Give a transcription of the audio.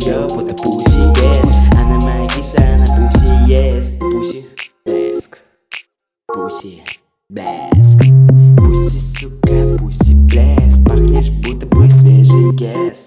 ее, будто пуси ест. Она моя киса, она пуси ест. Пуси, блеск, пуси, блеск. Пуси, сука, пуси, блеск. Пахнешь, будто бы свежий гес.